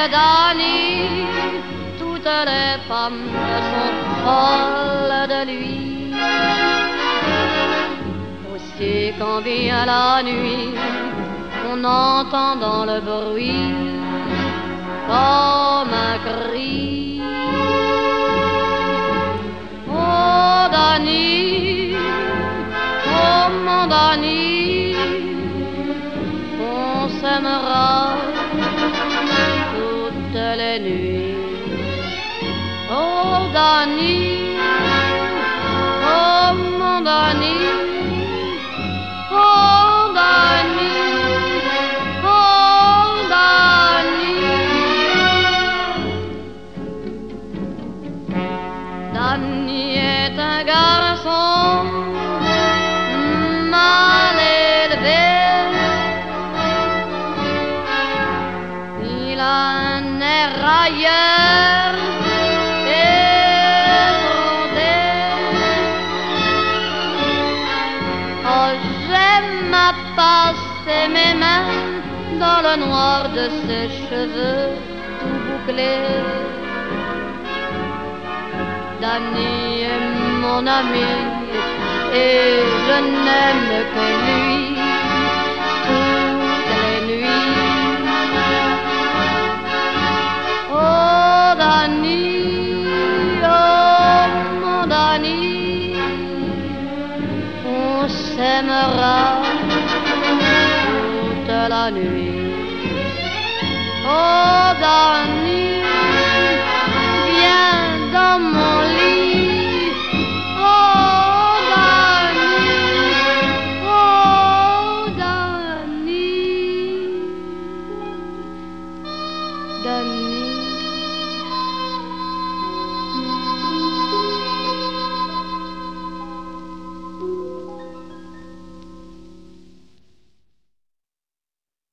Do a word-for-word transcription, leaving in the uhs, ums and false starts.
Danny, toutes les femmes sont folles de lui. Aussi quand vient la nuit, on entend dans le bruit comme un cri. Oh Danny, oh mon Danny, on s'aimera toutes les nuits. Oh Danny, oh mon Danny, oh Danny, oh Danny. Danny est un garçon mal élevé. Il a un air railleur et brodé. Oh, j'aime à passer mes mains dans le noir de ses cheveux tout bouclés. Danny est mon ami et je n'aime que lui toutes les nuits. Oh Danny, oh mon Danny, on s'aimera toute la nuit. Oh Danny, viens dans mon lit.